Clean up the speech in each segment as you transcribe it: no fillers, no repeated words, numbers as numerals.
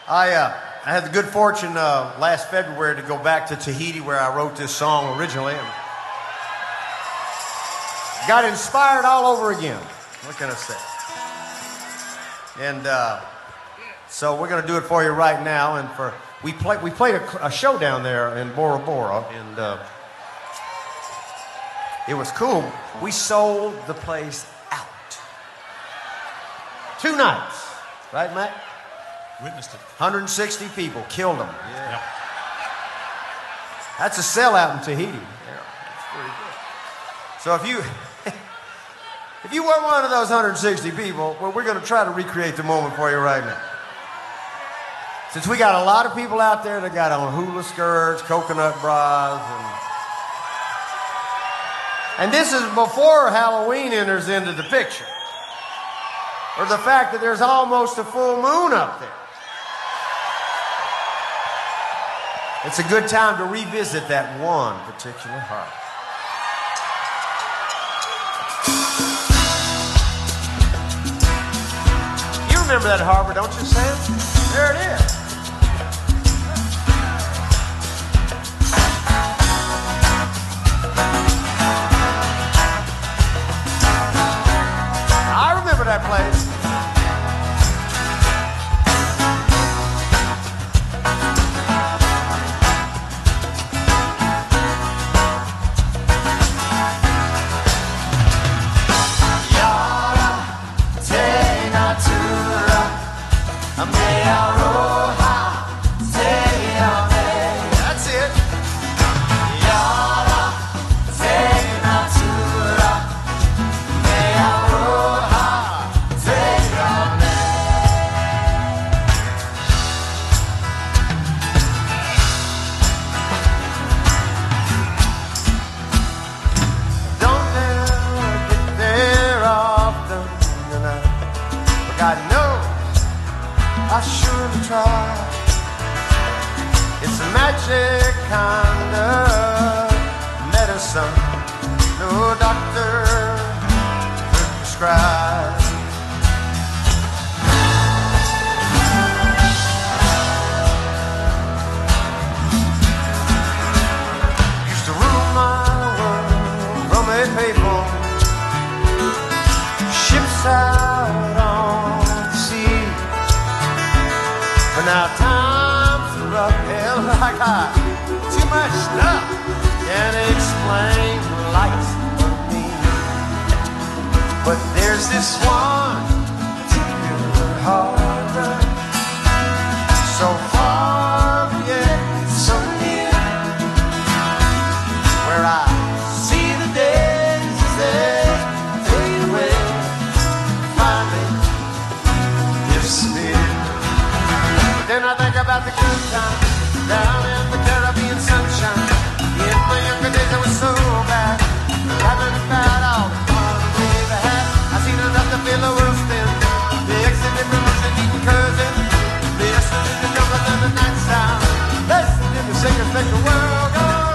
I had the good fortune last February to go back to Tahiti where I wrote this song originally and got inspired all over again. What can I say? And so we're going to do it for you right now. And we played a show down there in Bora Bora, and it was cool. We sold the place out. 2 nights, right, Matt? Witnessed it. 160 people, killed them. Yeah. Yep. That's a sellout in Tahiti. Yeah, that's pretty good. So if you were one of those 160 people, well, we're going to try to recreate the moment for you right now. Since we got a lot of people out there that got on hula skirts, coconut bras, and this is before Halloween enters into the picture, or the fact that there's almost a full moon up there. It's a good time to revisit that one particular harbor. You remember that harbor, don't you, Sam? There it is. I remember that place. That's it. Don't ever get there often, but God knows I surely try. It's a magic kind of medicine no doctor could prescribe. Used to rule my world from a payphone, ships out on the sea. But now times are rough, hell, I got too much stuff. Can't explain life for me. But there's this one particular harbor, so far yet so near, where I see the days as they fade away, finally disappear. Then I think about the good times down in the Caribbean sunshine. In my younger days I was so bad, laughing about all the fun we've had. I seen enough to feel the world spin, the exit from the eating cousin, listening to the jungle and the night sound, listening to the singers make the world go on.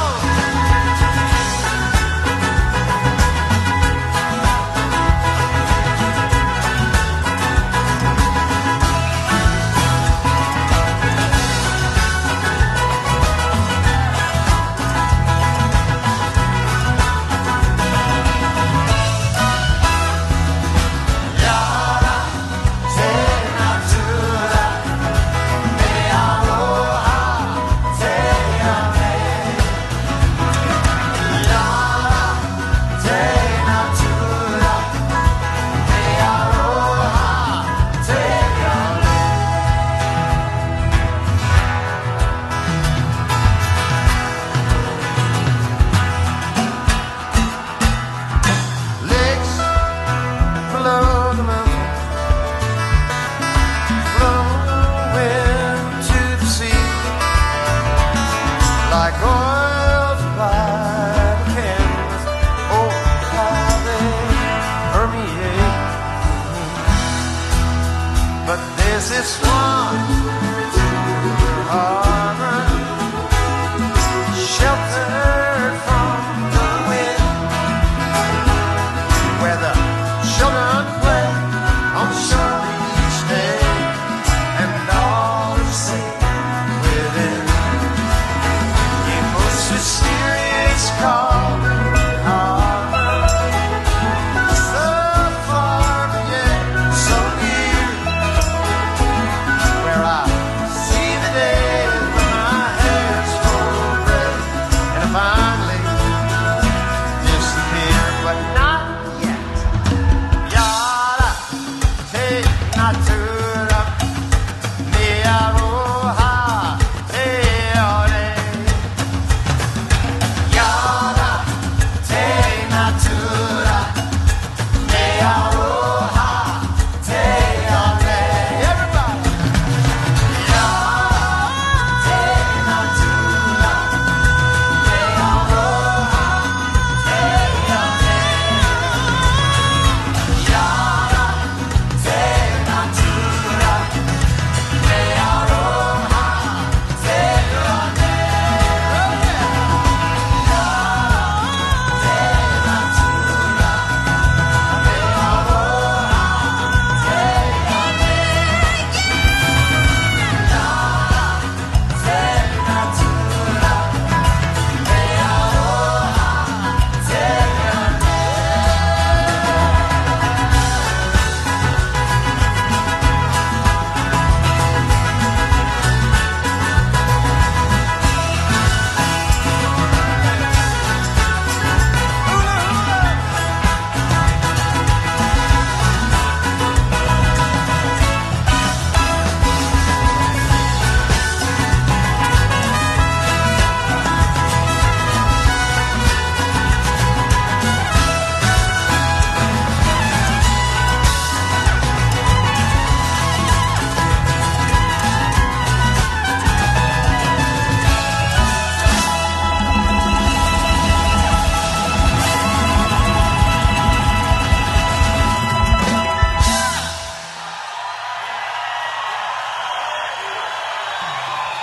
This one harbor, sheltered from the wind, where the children play on the shore each day, and all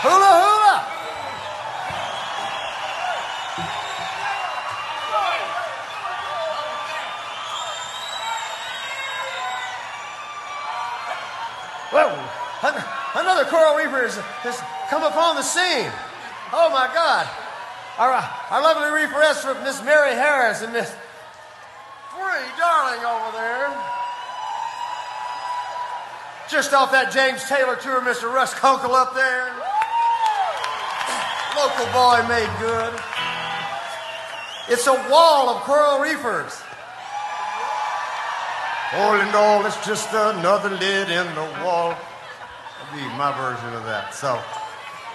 Hula hula! Well, another coral reefer has come upon the scene. Oh my God. Our lovely reeferess from Miss Mary Harris and Miss Free Darling over there. Just off that James Taylor tour, Mr. Russ Kunkel up there. Local boy made good. It's a wall of coral reefers. All in all, it's just another lid in the wall. That'll be my version of that. So.